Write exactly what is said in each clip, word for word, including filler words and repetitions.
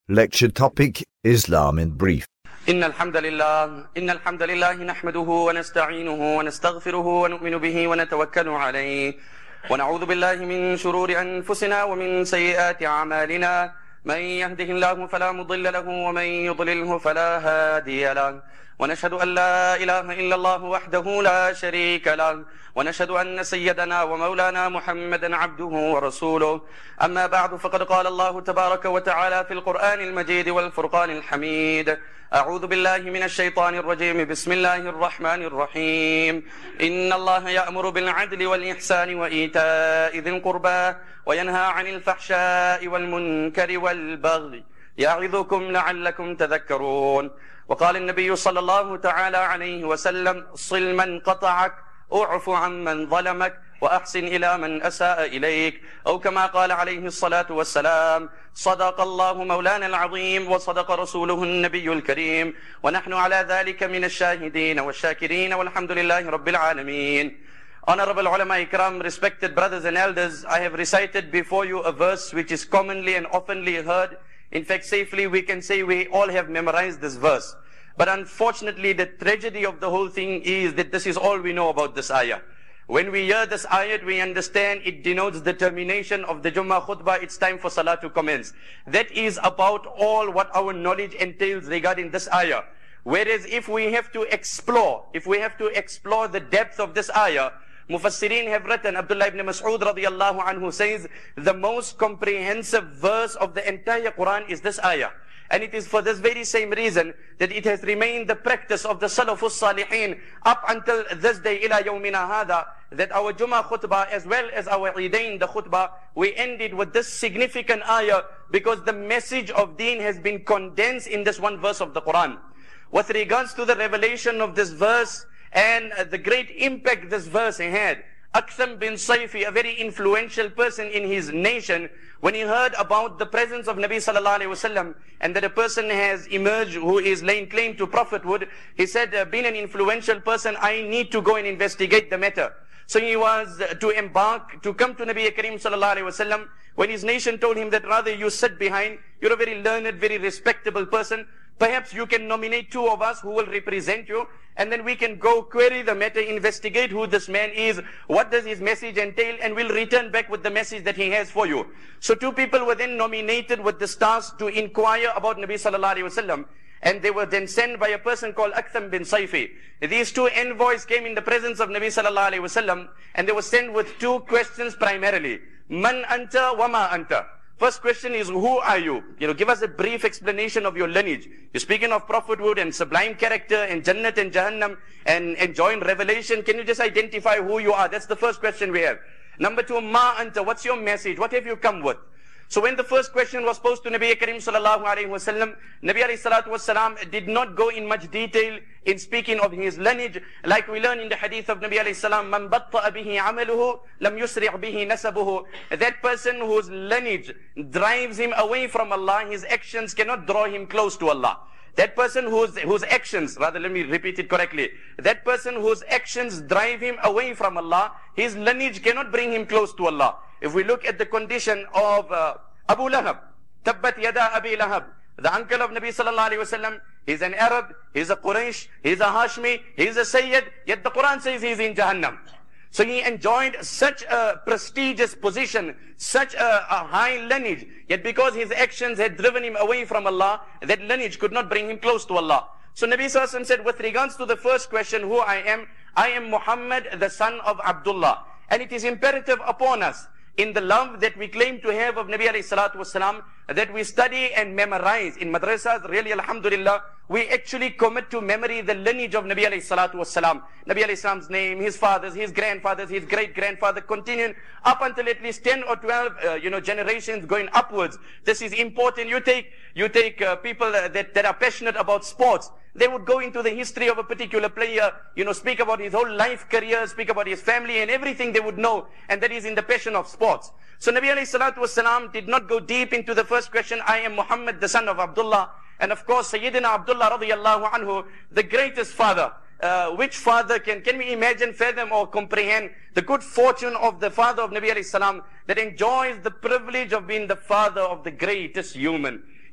Lecture topic, Islam in brief. إن الحمد لله إن الحمد لله نحمده ونستعينه ونستغفره ونؤمن به ونتوكل عليه ونعوذ بالله من شرور أنفسنا ومن سيئات أعمالنا من يهده الله فلا مضل له ومن يضلله فلا هادي له ونشهد أن لا إله إلا الله وحده لا شريك له ونشهد أن سيدنا ومولانا محمدا عبده ورسوله أما بعد فقد قال الله تبارك وتعالى في القرآن المجيد والفرقان الحميد أعوذ بالله من الشيطان الرجيم بسم الله الرحمن الرحيم إن الله يأمر بالعدل والإحسان وإيتاء ذي القربى وينهى عن الفحشاء والمنكر والبغي يعظكم لعلكم تذكرون وقال النبي صلى الله تعالى عليه وسلم صل من قطعك اعف عن من ظلمك وأحسن إلى من أساء إليك أو كما قال عليه الصلاة والسلام صدق الله مولانا العظيم وصدق رسوله النبي الكريم ونحن على ذلك من الشاهدين والشاكرين والحمد لله رب العالمين. Honorable ulama ikram, respected brothers and elders, I have recited before you a verse which is commonly and oftenly heard. In fact, safely we can say we all have memorized this verse. But unfortunately, the tragedy of the whole thing is that this is all we know about this ayah. When we hear this ayat, we understand it denotes the termination of the Jummah khutbah. It's time for salah to commence. That is about all what our knowledge entails regarding this ayah. Whereas if we have to explore, if we have to explore the depth of this ayah, Mufassirin have written, Abdullah ibn Mas'ud radiyallahu anhu says, the most comprehensive verse of the entire Quran is this ayah. And it is for this very same reason that it has remained the practice of the Salafus Salihin up until this day, ila yawmina hada, that our Jummah khutbah as well as our Eidain, the khutbah, we ended with this significant ayah because the message of deen has been condensed in this one verse of the Quran. With regards to the revelation of this verse and the great impact this verse had, Aktham bin Sayfi, a very influential person in his nation, when he heard about the presence of Nabi sallallahu alaihi wasallam and that a person has emerged who is laying claim to prophethood, he said, uh, being an influential person, I need to go and investigate the matter. So he was uh, to embark, to come to Nabi Karim sallallahu alaihi wasallam, when his nation told him that rather you sit behind, you're a very learned, very respectable person, perhaps you can nominate two of us who will represent you, and then we can go query the matter, investigate who this man is, what does his message entail, and we'll return back with the message that he has for you. So two people were then nominated with this task to inquire about Nabi sallallahu alaihi wasallam, and they were then sent by a person called Aktham bin Sayfi. These two envoys came in the presence of Nabi sallallahu alaihi wasallam, and they were sent with two questions primarily. Man anta wa ma anta. First question is, who are you? You know, give us a brief explanation of your lineage. You're speaking of prophethood and sublime character and Jannat and Jahannam and enjoying revelation. Can you just identify who you are? That's the first question we have. Number two, ma anta, what's your message? What have you come with? So when the first question was posed to Nabi Karim sallallahu alayhi wa sallam, Nabi alayhi salatu was salam did not go in much detail in speaking of his lineage. Like we learn in the hadith of Nabi alayhi salam, man batta'a bihi amaluhu, lam yusri' bihi nasabuhu. That person whose lineage drives him away from Allah, his actions cannot draw him close to Allah. That person whose, whose actions, rather let me repeat it correctly, that person whose actions drive him away from Allah, his lineage cannot bring him close to Allah. If we look at the condition of uh, Abu Lahab, Tabbat Yada Abi Lahab, the uncle of Nabi sallallahu alaihi wasallam, he's an Arab, he's a Quraysh, he's a Hashmi, he's a Sayyid, yet the Quran says he's in Jahannam. So he enjoyed such a prestigious position, such a, a high lineage, yet because his actions had driven him away from Allah, that lineage could not bring him close to Allah. So Nabi sallallahu alaihi wasallam said, with regards to the first question, who I am, I am Muhammad, the son of Abdullah. And it is imperative upon us, in the love that we claim to have of Nabi alayhi salatu wasalam, that we study and memorize. In madrasas, really alhamdulillah, we actually commit to memory the lineage of Nabi alayhi salatu wasalam. Nabi alayhi salam's name, his fathers, his grandfathers, his great-grandfather, continuing up until at least ten or twelve, uh, you know, generations going upwards. This is important. You take, you take uh, people uh, that, that are passionate about sports. They would go into the history of a particular player, you know, speak about his whole life career, speak about his family and everything they would know. And that is in the passion of sports. So Nabi alayhi salatu wasalam did not go deep into the first question, I am Muhammad, the son of Abdullah. And of course, Sayyidina Abdullah radiyallahu anhu, the greatest father. Uh, which father can, can we imagine, fathom or comprehend the good fortune of the father of Nabi alayhi salam that enjoys the privilege of being the father of the greatest human?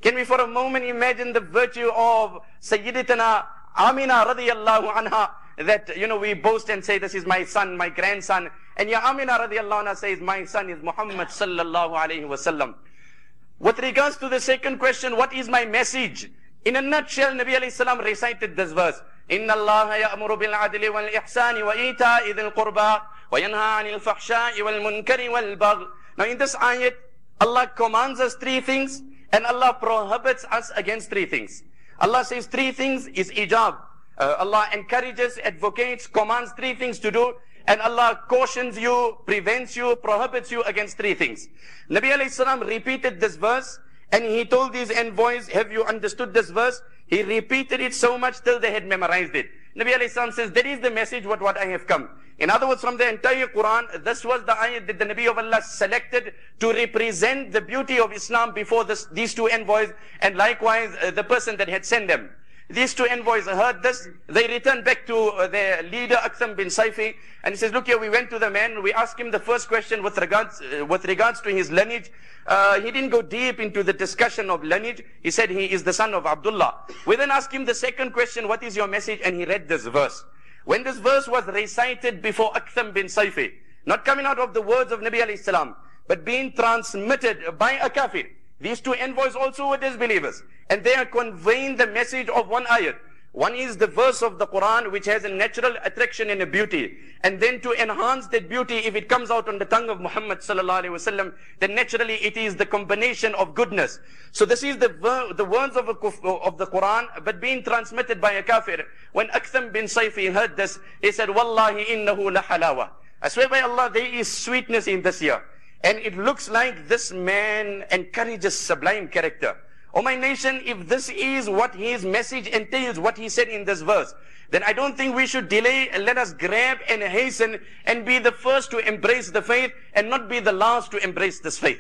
Can we for a moment imagine the virtue of Sayyidatuna Amina radiyallahu anha, that, you know, we boast and say, this is my son, my grandson. And Ya Amina radiyallahu anha says, my son is Muhammad sallallahu alayhi wa sallam. With regards to the second question, what is my message? In a nutshell, Nabi alayhi salam recited this verse. إِنَّ اللَّهَ يَأْمُرُ بِالْعَدْلِ وَالْإِحْسَانِ وَإِيتَاءِ ذِي الْقُرْبَى وَيَنْهَى عَنِ الْفَحْشَاءِ وَالْمُنْكَرِ وَالْبَغْيِ. Now in this ayat, Allah commands us three things and Allah prohibits us against three things. Allah says three things is ijab. Uh, Allah encourages, advocates, commands three things to do, and Allah cautions you, prevents you, prohibits you against three things. Nabi alayhi salam repeated this verse and he told these envoys, have you understood this verse? He repeated it so much till they had memorized it. Nabi alayhi salam says, that is the message what, what I have come. In other words, from the entire Quran, this was the ayat that the Nabi of Allah selected to represent the beauty of Islam before this, these two envoys, and likewise uh, the person that had sent them. These two envoys heard this, they returned back to uh, their leader Aktham bin Saifi, and he says, look here, we went to the man, we asked him the first question with regards, uh, with regards to his lineage. Uh, he didn't go deep into the discussion of lineage. He said he is the son of Abdullah. We then asked him the second question, what is your message? And he read this verse. When this verse was recited before Aktham bin Saifi, not coming out of the words of Nabi alayhi salam, but being transmitted by a kafir. These two envoys also were disbelievers, and they are conveying the message of one ayat. One is the verse of the Quran, which has a natural attraction and a beauty. And then to enhance that beauty, if it comes out on the tongue of Muhammad sallallahu alaihi wasallam, then naturally it is the combination of goodness. So this is the ver the words of, a, of the Quran, but being transmitted by a kafir. When Aktham bin Saifi heard this, he said, Wallahi innahu la halawa. I swear by Allah, there is sweetness in this here. And it looks like this man encourages sublime character. O my nation, if this is what his message entails, what he said in this verse, then I don't think we should delay. Let us grab and hasten and be the first to embrace the faith and not be the last to embrace this faith.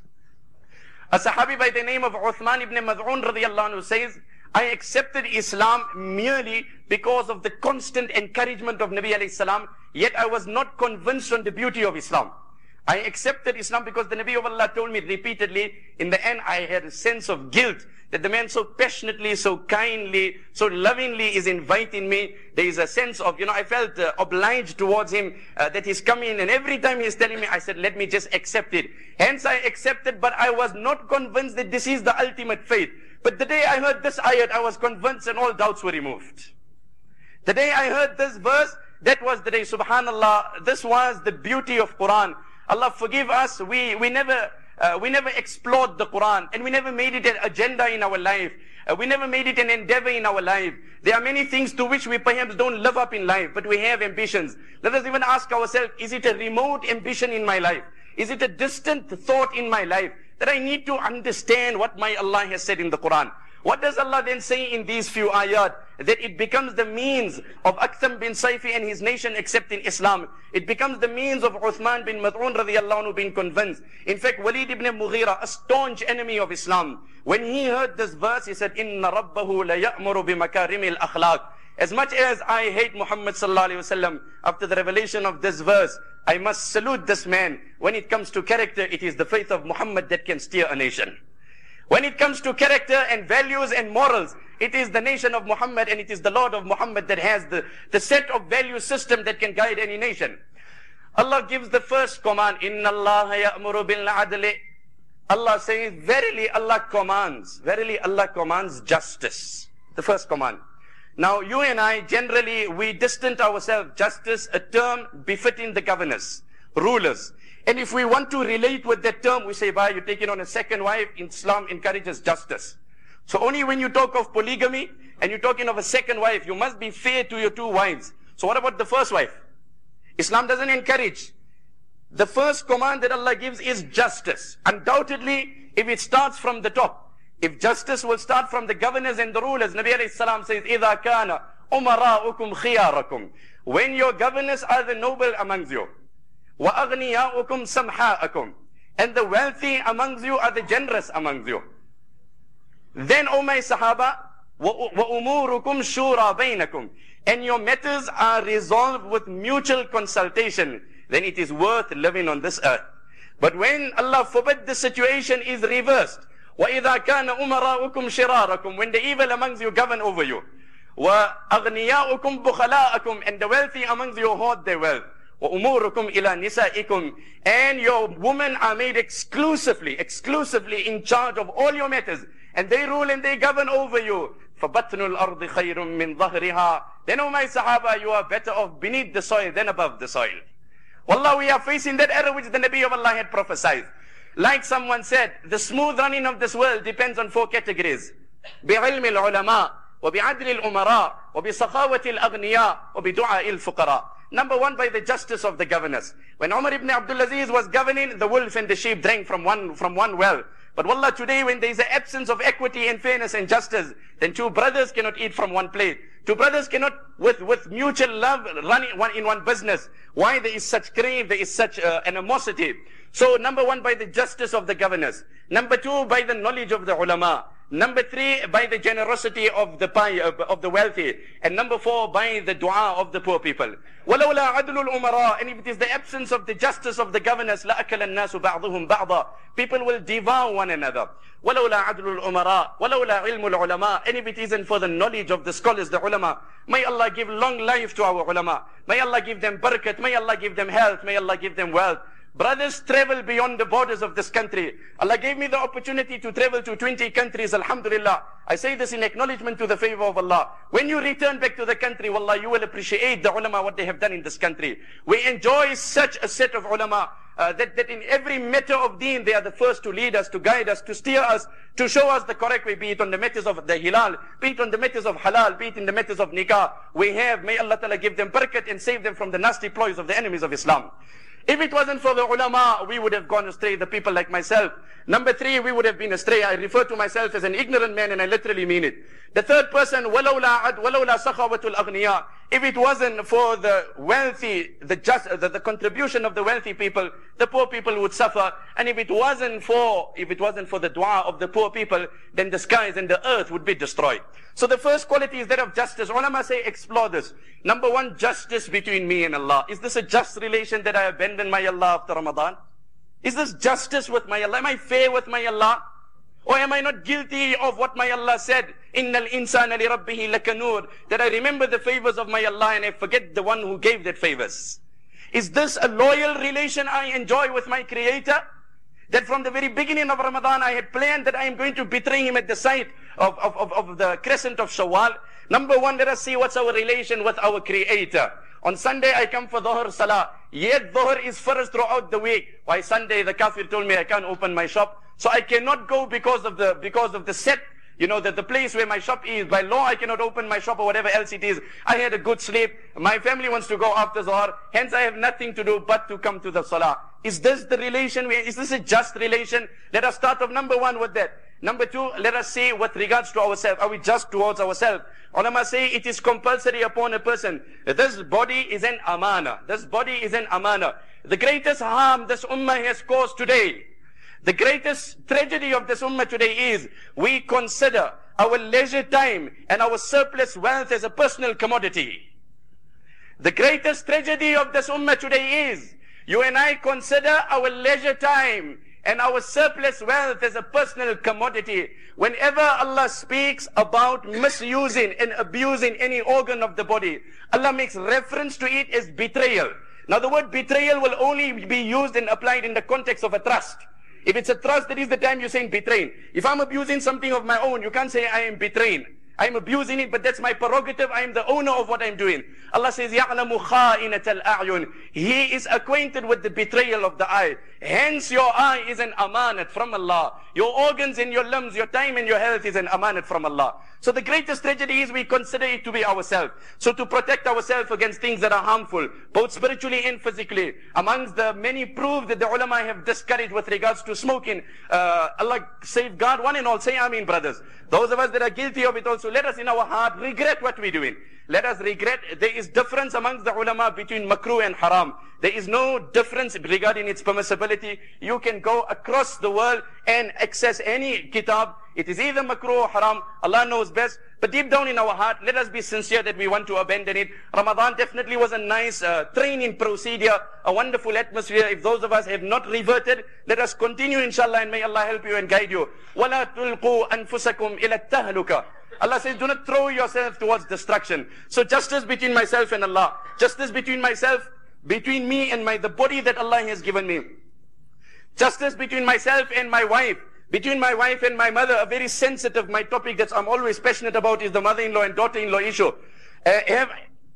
A Sahabi by the name of Uthman ibn Mad'un radiyallahu anhu says, I accepted Islam merely because of the constant encouragement of Nabi alayhi salam, yet I was not convinced on the beauty of Islam. I accepted Islam because the Nabi of Allah told me repeatedly. In the end, I had a sense of guilt that the man so passionately, so kindly, so lovingly is inviting me. There is a sense of, you know, I felt uh, obliged towards him uh, that he's coming, and every time he's telling me, I said, let me just accept it. Hence I accepted, but I was not convinced that this is the ultimate faith. But the day I heard this ayat, I was convinced and all doubts were removed. The day I heard this verse, that was the day, subhanallah, this was the beauty of Quran. Allah forgive us, we, we never uh, we never explored the Quran, and we never made it an agenda in our life. Uh, we never made it an endeavor in our life. There are many things to which we perhaps don't live up in life, but we have ambitions. Let us even ask ourselves, is it a remote ambition in my life? Is it a distant thought in my life that I need to understand what my Allah has said in the Quran? What does Allah then say in these few ayat? That it becomes the means of Aktham bin Saifi and his nation accepting Islam. It becomes the means of Uthman bin Mad'un radiyallahu anhu being convinced. In fact, Walid ibn Mughira, a staunch enemy of Islam, when he heard this verse, he said, Inna rabbahu la ya'muru bi makarimil akhlaq. As much as I hate Muhammad sallallahu alayhi wa sallam, after the revelation of this verse, I must salute this man. When it comes to character, it is the faith of Muhammad that can steer a nation. When it comes to character and values and morals, it is the nation of Muhammad and it is the Lord of Muhammad that has the, the set of value system that can guide any nation. Allah gives the first command, Inna Allah ya'muru bil adli. Allah says, verily Allah commands, verily Allah commands justice. The first command. Now you and I, generally, we distance ourselves, justice, a term befitting the governors, rulers. And if we want to relate with that term, we say, why you're taking on a second wife, Islam encourages justice. So only when you talk of polygamy and you're talking of a second wife, you must be fair to your two wives. So what about the first wife? Islam doesn't encourage. The first command that Allah gives is justice. Undoubtedly, if it starts from the top, if justice will start from the governors and the rulers, Nabi alayhi salam says, إِذَا كَانَ أُمَرَاؤُكُمْ خِيَارَكُمْ. When your governors are the noble amongst you, وَأَغْنِيَاؤُكُمْ سَمْحَاءَكُمْ, and the wealthy amongst you are the generous amongst you. Then, O my Sahaba, وَأُمُورُكُمْ شُورَى بَيْنَكُمْ, and your matters are resolved with mutual consultation, then it is worth living on this earth. But when Allah forbid, the situation is reversed. وَإِذَا كَانَ أُمَرَاؤُكُمْ شِرَارَكُمْ When the evil amongst you govern over you. وَأَغْنِيَاؤُكُمْ بُخَلَاءَكُمْ And the wealthy amongst you hoard their wealth. وَأُمُورُكُمْ إِلَى نِسَائِكُمْ And your women are made exclusively, exclusively in charge of all your matters. And they rule and they govern over you. فَبَطْنُ الْأَرْضِ خَيْرٌ مِّن ظَهْرِهَا Then, O my Sahaba, you are better off beneath the soil than above the soil. Wallah, we are facing that era which the Nabi of Allah had prophesied. Like someone said, the smooth running of this world depends on four categories. بِعِلْمِ الْعُلَمَاءِ وَبِعَدْلِ الْأُمَرَاءِ وَبِسَخَاوَةِ الْأَغْنِيَاءِ وَبِدُعَاءِ الْفُقَرَاءِ Number one, by the justice of the governors. When Umar ibn Abdul Aziz was governing, the wolf and the sheep drank from one, from one well. But wallah, today when there is an absence of equity and fairness and justice, then two brothers cannot eat from one plate. Two brothers cannot, with, with mutual love, run in one, in one business. Why there is such crave, there is such uh, animosity. So number one, by the justice of the governors. Number two, by the knowledge of the ulama. Number three, by the generosity of the of the wealthy. And number four, by the dua of the poor people. وَلَوْلَا عَدْلُ الْأُمَرَاءِ And if it is the absence of the justice of the governors, لَأَكَلَ النَّاسُ بَعْضُهُمْ بَعْضًا People will devour one another. وَلَوْلَا عَدْلُ الْأُمَرَاءِ وَلَوْلَا عِلْمُ الْعُلَمَاءِ And if it isn't for the knowledge of the scholars, the ulama, may Allah give long life to our ulama. May Allah give them barakat. May Allah give them health. May Allah give them wealth. Brothers travel beyond the borders of this country. Allah gave me the opportunity to travel to twenty countries, alhamdulillah. I say this in acknowledgement to the favor of Allah. When you return back to the country, wallah, you will appreciate the ulama, what they have done in this country. We enjoy such a set of ulama, uh, that, that in every matter of deen, they are the first to lead us, to guide us, to steer us, to show us the correct way, be it on the matters of the hilal, be it on the matters of halal, be it in the matters of nikah. We have, may Allah Ta'ala give them barakat and save them from the nasty ploys of the enemies of Islam. If it wasn't for the ulama, we would have gone astray, the people like myself. Number three, we would have been astray. I refer to myself as an ignorant man, and I literally mean it. The third person, وَلَوْلَا وَلَوْلَا سَخَوَةُ الْأَغْنِيَاءِ If it wasn't for the wealthy, the just, the, the contribution of the wealthy people, the poor people would suffer. And if it wasn't for, if it wasn't for the dua of the poor people, then the skies and the earth would be destroyed. So the first quality is that of justice. Ulama say, explore this. Number one, justice between me and Allah. Is this a just relation that I abandon my Allah after Ramadan? Is this justice with my Allah? Am I fair with my Allah? Or am I not guilty of what my Allah said? Innal insana li rabbihi lakanur. That I remember the favors of my Allah and I forget the one who gave that favors. Is this a loyal relation I enjoy with my Creator? That from the very beginning of Ramadan, I had planned that I am going to betray him at the sight of, of, of, of the crescent of Shawwal. Number one, let us see what's our relation with our Creator. On Sunday, I come for Dhuhr Salah. Yet Dhuhr is first throughout the week. Why Sunday, the kafir told me I can't open my shop. So I cannot go because of the, because of the set, you know, that the place where my shop is. By law, I cannot open my shop or whatever else it is. I had a good sleep. My family wants to go after Dhuhr. Hence, I have nothing to do but to come to the Salah. Is this the relation? Is this a just relation? Let us start off number one with that. Number two, let us say with regards to ourselves, are we just towards ourselves? Ulama say it is compulsory upon a person. This body is an amana. This body is an amana. The greatest harm this ummah has caused today, the greatest tragedy of this ummah today is we consider our leisure time and our surplus wealth as a personal commodity. The greatest tragedy of this ummah today is you and I consider our leisure time and our surplus wealth as a personal commodity. Whenever Allah speaks about misusing and abusing any organ of the body, Allah makes reference to it as betrayal. Now the word betrayal will only be used and applied in the context of a trust. If it's a trust, that is the time you're saying betraying. If I'm abusing something of my own, you can't say I am betraying. I'm abusing it, but that's my prerogative. I am the owner of what I'm doing. Allah says, يَعْلَمُ خَائِنَةَ الْأَعْيُنِ He is acquainted with the betrayal of the eye. Hence your eye is an amanat from Allah. Your organs and your limbs, your time and your health is an amanat from Allah. So the greatest tragedy is we consider it to be ourselves. So to protect ourselves against things that are harmful, both spiritually and physically, amongst the many proofs that the ulama have discouraged with regards to smoking, uh, Allah safeguard one and all. Say Ameen, brothers. Those of us that are guilty of it also also let us in our heart regret what we're doing. Let us regret. There is difference amongst the ulama between makruh and haram. There is no difference regarding its permissibility. You can go across the world and access any kitab. It is either makruh or haram. Allah knows best. But deep down in our heart, let us be sincere that we want to abandon it. Ramadan definitely was a nice uh, training procedure, a wonderful atmosphere. If those of us have not reverted, let us continue inshallah, and may Allah help you and guide you. وَلَا تُلْقُوا أَنفُسَكُمْ إِلَى التَّهْلُكَ. Allah says, do not throw yourself towards destruction. So justice between myself and Allah. Justice between myself, between me and my the body that Allah has given me. Justice between myself and my wife. Between my wife and my mother. A very sensitive, my topic that I'm always passionate about is the mother-in-law and daughter-in-law issue. Uh, have,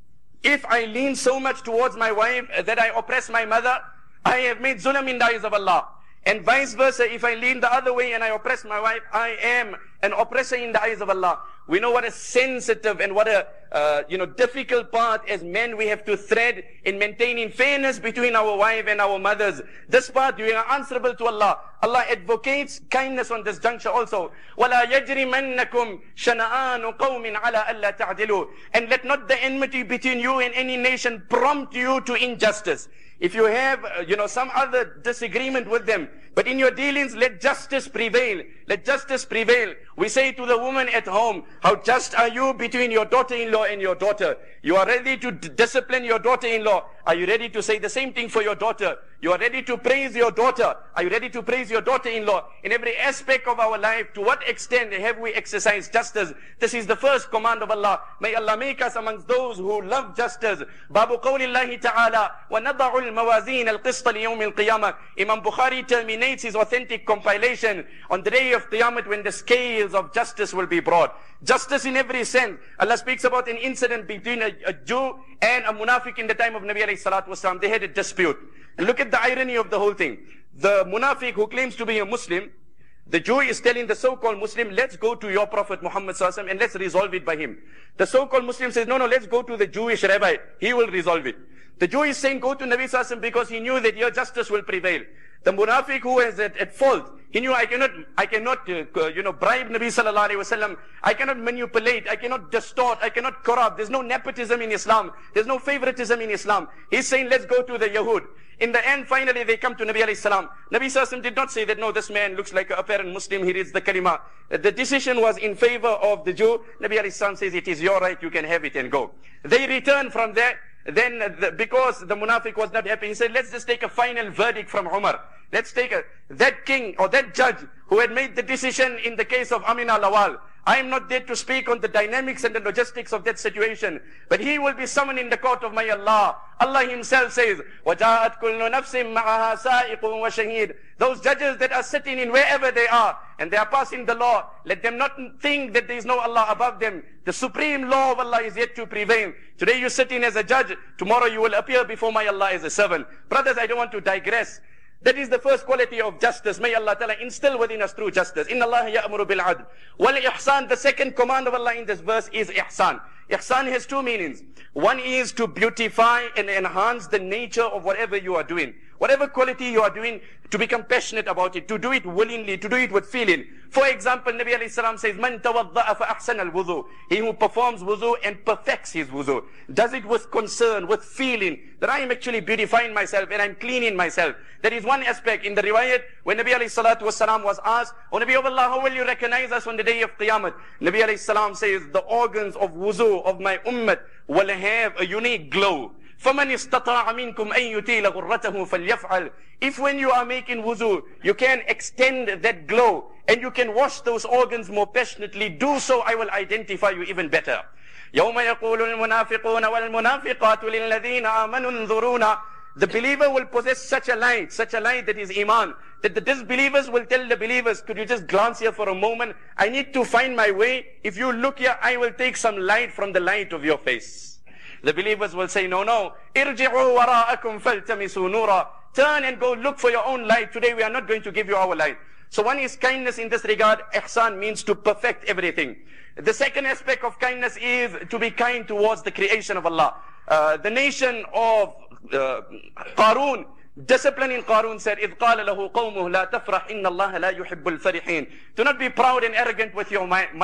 if I lean so much towards my wife that I oppress my mother, I have made zulm in the eyes of Allah. And vice versa, if I lean the other way and I oppress my wife, I am an oppressor in the eyes of Allah. We know what a sensitive and what a uh, you know difficult path as men we have to thread in maintaining fairness between our wife and our mothers. This path we are answerable to Allah. Allah advocates kindness on this juncture also. وَلَا يَجْرِمَنَّكُمْ شَنَآنُ قَوْمٍ عَلَىٰ أَلَّا تَعْدِلُوا. And let not the enmity between you and any nation prompt you to injustice. If you have, uh, you know, some other disagreement with them, but in your dealings, let justice prevail. Let justice prevail. We say to the woman at home, how just are you between your daughter-in-law and your daughter? You are ready to d discipline your daughter-in-law. Are you ready to say the same thing for your daughter? You are ready to praise your daughter. Are you ready to praise your daughter-in-law? In every aspect of our life, to what extent have we exercised justice? This is the first command of Allah. May Allah make us amongst those who love justice. Babu qawlillahi ta'ala, وَنَضَعُ الْمَوَازِينَ الْقِسْطَ لِيَوْمِ الْقِيَامَةِ. Imam Bukhari terminates his authentic compilation on the day of Qiyamah when the scales of justice will be brought. Justice in every sense. Allah speaks about an incident between a, a Jew and a munafiq in the time of Nabi alayhi salatu wasalam. They had a dispute. And look at the irony of the whole thing. The munafiq who claims to be a Muslim, the Jew is telling the so-called Muslim, let's go to your Prophet Muhammad sallallahu alaihi wasallam and let's resolve it by him. The so-called Muslim says, no, no, let's go to the Jewish rabbi. He will resolve it. The Jew is saying, go to Nabi sallallahu alaihi wasallam because he knew that your justice will prevail. The munafiq who is at, at fault, he knew I cannot, I cannot, uh, you know, bribe Nabi sallallahu alaihi wasallam. I cannot manipulate. I cannot distort. I cannot corrupt. There's no nepotism in Islam. There's no favoritism in Islam. He's saying, let's go to the Yahud. In the end, finally, they come to Nabi alayhi salam. Nabi sallallahu alaihi wasallam did not say that, no, this man looks like an apparent Muslim. He reads the kalima. The decision was in favor of the Jew. Nabi alayhi salam says, it is your right. You can have it and go. They return from there. Then, the, because the munafiq was not happy, he said, let's just take a final verdict from Umar. Let's take a, that king or that judge who had made the decision in the case of Amina Lawal. I am not there to speak on the dynamics and the logistics of that situation, but he will be summoned in the court of my Allah. Allah himself says, وَجَاءَتْ كُلُّ نَفْسٍ مَعَهَا سَائِقٌ وَشَهِيدٌ. Those judges that are sitting in wherever they are, and they are passing the law, let them not think that there is no Allah above them. The supreme law of Allah is yet to prevail. Today you're sitting as a judge, tomorrow you will appear before my Allah as a servant. Brothers, I don't want to digress. That is the first quality of justice. May Allah Ta'ala instill within us true justice. Inna Allah ya'muru bil adl wal ihsan. The second command of Allah in this verse is ihsan. Ihsan has two meanings. One is to beautify and enhance the nature of whatever you are doing. Whatever quality you are doing, to become passionate about it, to do it willingly, to do it with feeling. For example, Nabi alayhi salam says, Man tawadda'a fa ahsana al-wudu. He who performs wudu and perfects his wudu, does it with concern, with feeling, that I am actually beautifying myself and I'm cleaning myself. That is one aspect. In the riwayat, when Nabi alayhi salatu wasalam was asked, O Nabi of Allah, how will you recognize us on the day of Qiyamah? Nabi alayhi salam says, the organs of wudu of my ummah will have a unique glow. فَمَنِ اسْتَطَاعَ مِنْكُمْ أَن يُطِيلَ غُرَّتَهُ فَلْيَفْعَلْ. If when you are making wuzu, you can extend that glow and you can wash those organs more passionately, do so, I will identify you even better. يَوْمَ يَقُولُ الْمُنَافِقُونَ وَالْمُنَافِقَاتُ لِلَّذِينَ آمَنُوا انظُرُونَا. The believer will possess such a light, such a light that is iman, that the disbelievers will tell the believers, could you just glance here for a moment? I need to find my way. If you look here, I will take some light from the light of your face. The believers will say, no, no. Irji'u wara'akum faltamisu nura. Turn and go look for your own light. Today we are not going to give you our light. So one is kindness in this regard. Ihsan means to perfect everything. The second aspect of kindness is to be kind towards the creation of Allah. Uh, the nation of uh, Qarun, discipline in Qarun said, إِذْ قَالَ لَهُ قَوْمُهُ لَا تَفْرَحْ إِنَّ اللَّهَ لَا يُحِبُّ الْفَرِحِينَ. Do not be proud and arrogant with your money.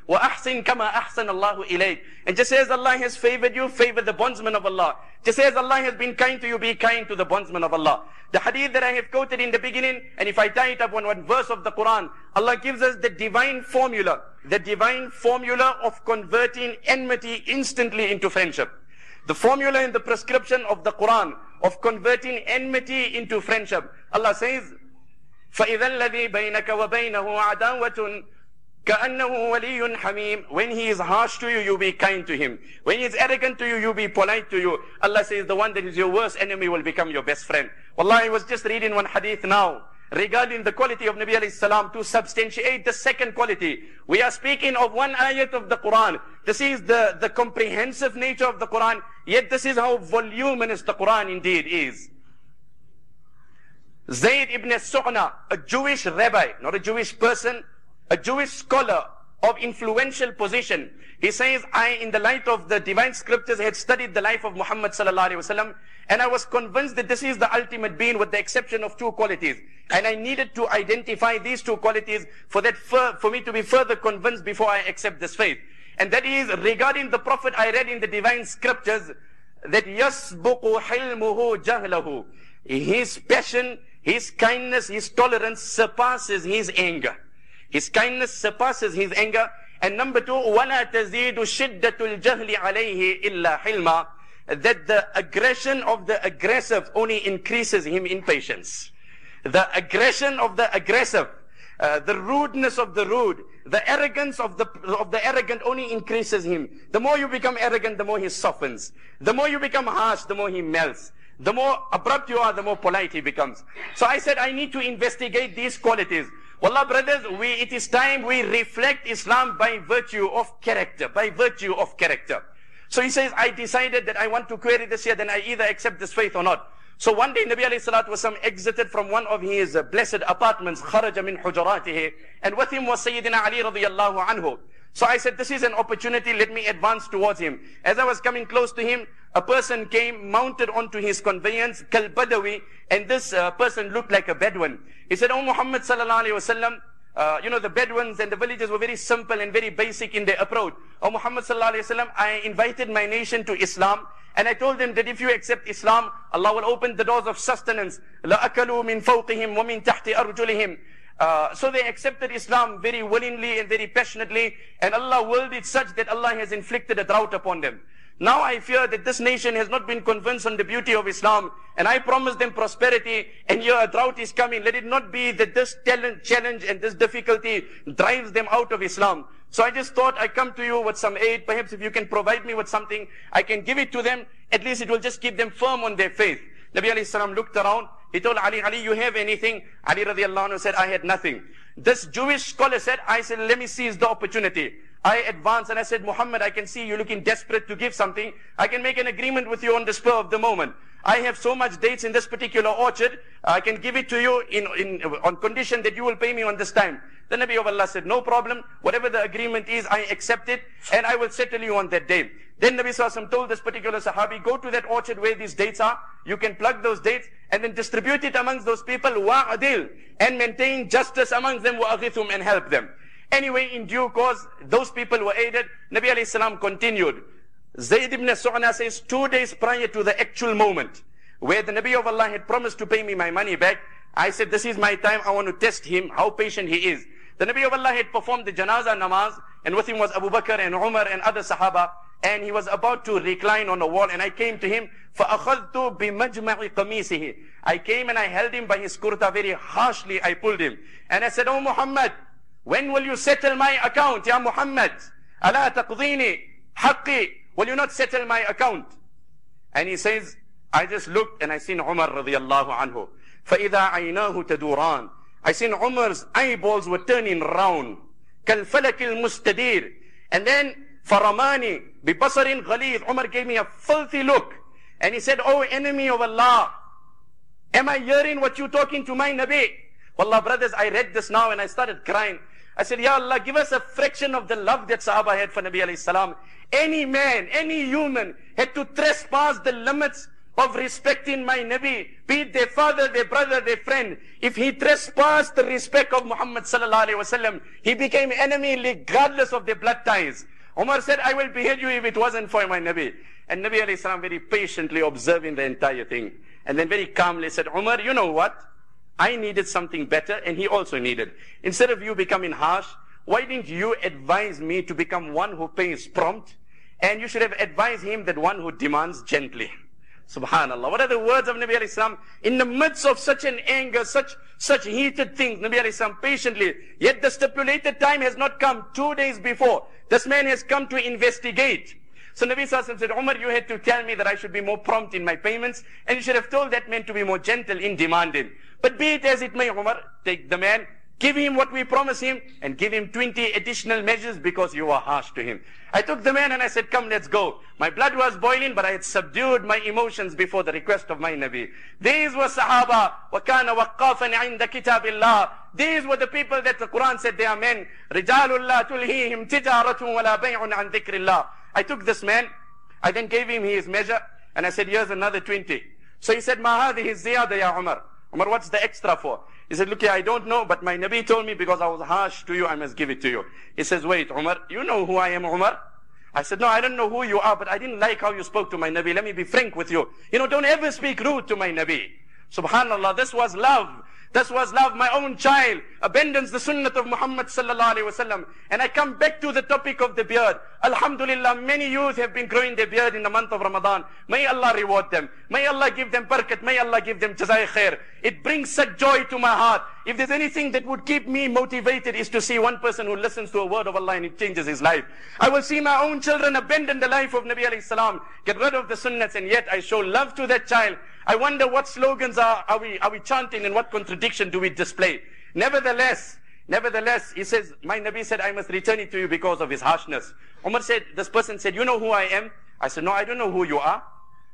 وَأَحْسِن كَمَا أَحْسَنَ اللَّهُ إِلَيْكَ. And just as Allah has favored you, favor the bondsman of Allah. Just as Allah has been kind to you, be kind to the bondsman of Allah. The hadith that I have quoted in the beginning, and if I tie it up on one verse of the Quran, Allah gives us the divine formula, the divine formula of converting enmity instantly into friendship. The formula in the prescription of the Quran of converting enmity into friendship. Allah says, فَإِذَا الَّذِي بَيْنَكَ وَبَيْنَهُ عَدَاوَةٌ كَأَنَّهُ وَلِيٌّ حَمِيمٌ. When he is harsh to you, you be kind to him. When he is arrogant to you, you be polite to you. Allah says the one that is your worst enemy will become your best friend. Wallah, I was just reading one hadith now regarding the quality of Nabi alayhi salam to substantiate the second quality. We are speaking of one ayat of the Quran. This is the, the comprehensive nature of the Quran, yet this is how voluminous the Quran indeed is. Zayd ibn Su'na, a Jewish rabbi, not a Jewish person, a Jewish scholar of influential position. He says, I, in the light of the divine scriptures, had studied the life of Muhammad sallallahu alaihi wasallam, and I was convinced that this is the ultimate being with the exception of two qualities. And I needed to identify these two qualities for that, for, for me to be further convinced before I accept this faith. And that is regarding the Prophet, I read in the divine scriptures that يَسْبُقُ حِلْمُهُ جَهْلَهُ. His passion, his kindness, his tolerance surpasses his anger. His kindness surpasses his anger. And number two, وَلَا تَزِيدُ شِدَّةُ الْجَهْلِ عَلَيْهِ إِلَّا حِلْمًا. That the aggression of the aggressive only increases him in patience. The aggression of the aggressive, uh, the rudeness of the rude, the arrogance of the of the arrogant only increases him. The more you become arrogant, the more he softens. The more you become harsh, the more he melts. The more abrupt you are, the more polite he becomes. So I said, I need to investigate these qualities. Wallah, brothers, we, it is time we reflect Islam by virtue of character, by virtue of character. So he says, I decided that I want to query this here, then I either accept this faith or not. So one day Nabi alayhi salatu wasalam exited from one of his uh, blessed apartments, kharaja min hujuratihi, and with him was Sayyidina Ali radiyallahu anhu. So I said, this is an opportunity, let me advance towards him. As I was coming close to him, a person came mounted onto his conveyance, Kal Badawi, and this uh, person looked like a Bedouin. He said, Oh Muhammad sallallahu alayhi wasallam, Uh, you know, the Bedouins and the villages were very simple and very basic in their approach. Oh Muhammad sallallahu alayhi wasallam, I invited my nation to Islam, and I told them that if you accept Islam, Allah will open the doors of sustenance. لَأَكَلُوا مِنْ فَوْقِهِمْ وَمِنْ تَحْتِ أَرْجُلِهِمْ. Uh, so they accepted Islam very willingly and very passionately, and Allah willed it such that Allah has inflicted a drought upon them. Now I fear that this nation has not been convinced on the beauty of Islam, and I promised them prosperity, and here a drought is coming. Let it not be that this challenge and this difficulty drives them out of Islam. So I just thought I'd come to you with some aid. Perhaps if you can provide me with something, I can give it to them. At least it will just keep them firm on their faith. Nabi alayhi salam looked around. He told Ali, Ali, you have anything? Ali radiallahu anhu said, I had nothing. This Jewish scholar said, I said, let me seize the opportunity. I advanced and I said, Muhammad, I can see you looking desperate to give something. I can make an agreement with you on the spur of the moment. I have so much dates in this particular orchard. I can give it to you in, in, on condition that you will pay me on this time. The Nabi of Allah said, no problem. Whatever the agreement is, I accept it and I will settle you on that day. Then Nabi Sallallahu Alaihi Wasallam told this particular Sahabi, go to that orchard where these dates are. You can pluck those dates and then distribute it amongst those people. Wa'adil, and maintain justice amongst them. Wa'aghithum, and help them. Anyway, in due course, those people were aided. Nabi alayhi salam continued. Zayd ibn Su'na says, two days prior to the actual moment where the Nabi of Allah had promised to pay me my money back, I said, this is my time. I want to test him, how patient he is. The Nabi of Allah had performed the janazah namaz, and with him was Abu Bakr and Umar and other Sahaba, and he was about to recline on the wall, and I came to him. فَأَخَذْتُ بِمَجْمَعِ قَمِيسِهِ. I came and I held him by his kurta very harshly. I pulled him. And I said, oh Muhammad, when will you settle my account, Ya Muhammad? أَلَا تَقْضِينِ حَقِّي. Will you not settle my account? And he says, I just looked and I seen Umar radiyallahu anhu. فَإِذَا عَيْنَاهُ تَدُورَانِ. I seen Umar's eyeballs were turning round. كَالْفَلَكِ الْمُسْتَدِيرِ. And then, فَرَمَانِ بِبَصَرٍ غَلِيظٍ. Umar gave me a filthy look. And he said, oh enemy of Allah, am I hearing what you're talking to my Nabi? Wallah, brothers, I read this now and I started crying. I said, Ya Allah, give us a fraction of the love that Sahaba had for Nabi alayhi salam. Any man, any human had to trespass the limits of respecting my Nabi, be it their father, their brother, their friend, if he trespassed the respect of Muhammad sallallahu alaihi wasallam, he became enemy regardless of their blood ties. Umar said, I will behead you if it wasn't for my Nabi. And Nabi alayhi salam very patiently observing the entire thing. And then very calmly said, Umar, you know what? I needed something better and he also needed. Instead of you becoming harsh, why didn't you advise me to become one who pays prompt? And you should have advised him that one who demands gently. Subhanallah. What are the words of Nabi alayhi salam? In the midst of such an anger, such such heated things, Nabi alayhi salam patiently, yet the stipulated time has not come. Two days before, this man has come to investigate. So Nabi sallallahu alaihi wasallam said, Umar, you had to tell me that I should be more prompt in my payments, and you should have told that man to be more gentle in demanding. But be it as it may, Umar, take the man, give him what we promise him, and give him twenty additional measures because you were harsh to him. I took the man and I said, come, let's go. My blood was boiling, but I had subdued my emotions before the request of my Nabi. These were Sahaba. وَكَانَ وَقَّافًا عِنْدَ كِتَابِ اللَّهِ. These were the people that the Quran said they are men. رِجَالُ اللَّهِ تُلْهِيهِمْ تِجَارَةٌ وَلَا بَيْعٌ عَنْ ذِكْرِ اللَّهِ. I took this man, I then gave him his measure, and I said, here's another twenty. So he said, مَا هَذِهِ الزِّيَادَ يَا Umar. Umar, what's the extra for? He said, look here, I don't know, but my Nabi told me because I was harsh to you, I must give it to you. He says, wait, Umar, you know who I am, Umar? I said, no, I don't know who you are, but I didn't like how you spoke to my Nabi. Let me be frank with you. You know, don't ever speak rude to my Nabi. Subhanallah, this was love. This was love. My own child abandons the sunnah of Muhammad sallallahu alaihi wasallam. And I come back to the topic of the beard. Alhamdulillah, many youth have been growing their beard in the month of Ramadan. May Allah reward them. May Allah give them barakat. May Allah give them jazai khair. It brings such joy to my heart. If there's anything that would keep me motivated is to see one person who listens to a word of Allah and it changes his life. I will see my own children abandon the life of Nabi alayhi salam, get rid of the sunnahs, and yet I show love to that child. I wonder what slogans are, are we are we chanting and what contradiction do we display. Nevertheless, nevertheless, he says, my Nabi said, I must return it to you because of his harshness. Umar said, this person said, you know who I am? I said, no, I don't know who you are.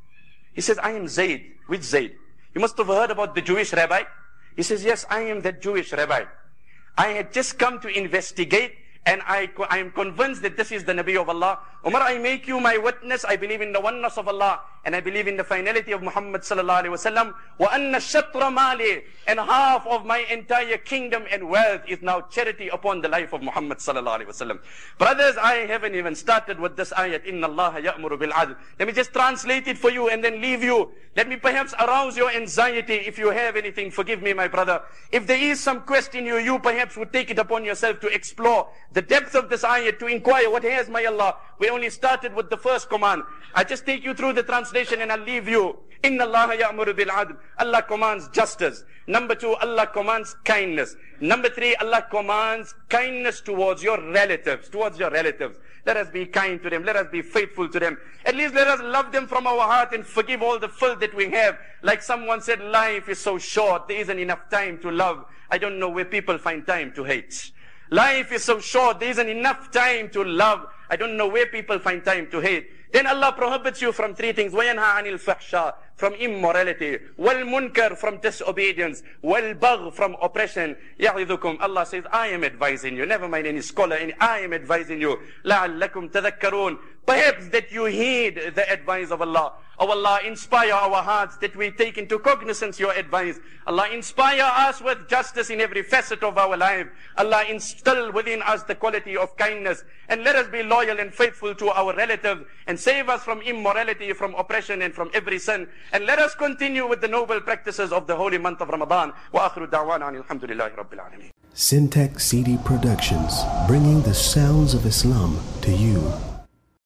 He says, I am Zayd. Which Zayd? You must have heard about the Jewish rabbi. He says, yes, I am that Jewish rabbi. I had just come to investigate, and I, I am convinced that this is the Nabi of Allah. Umar, I make you my witness. I believe in the oneness of Allah, and I believe in the finality of Muhammad sallallahu alaihi wasallam. Wa anna shatra mali, and half of my entire kingdom and wealth is now charity upon the life of Muhammad sallallahu alaihi wasallam. Brothers, I haven't even started with this ayat. Inna Allah ya'muru bil adl. Let me just translate it for you and then leave you. Let me perhaps arouse your anxiety. If you have anything, forgive me, my brother. If there is some question you, you perhaps would take it upon yourself to explore the depth of this ayat, to inquire what has my Allah. We only started with the first command. I just take you through the translation and I'll leave you. Inna Allah ya'muru bil adl. Allah commands justice. Number two, Allah commands kindness. Number three, Allah commands kindness towards your relatives, towards your relatives. Let us be kind to them. Let us be faithful to them. At least let us love them from our heart and forgive all the filth that we have. Like someone said, life is so short. There isn't enough time to love. I don't know where people find time to hate. Life is so short. There isn't enough time to love. I don't know where people find time to hate. Then Allah prohibits you from three things. وَيَنْهَا عَنِ الْفَحْشَى, from immorality. وَالْمُنْكَرْ, from disobedience. وَالْبَغْ, from oppression. يَعِذُكُمْ, Allah says, I am advising you. Never mind any scholar. I am advising you. لَعَلَّكُمْ تَذَكَّرُونَ, perhaps that you heed the advice of Allah. Oh Allah, inspire our hearts that we take into cognizance your advice. Allah, inspire us with justice in every facet of our life. Allah, instill within us the quality of kindness. And let us be loyal and faithful to our relatives. And save us from immorality, from oppression, and from every sin. And let us continue with the noble practices of the holy month of Ramadan. Wa akhiru da'wana alhamdulillahi rabbil alameen. Syntax C D Productions, bringing the sounds of Islam to you.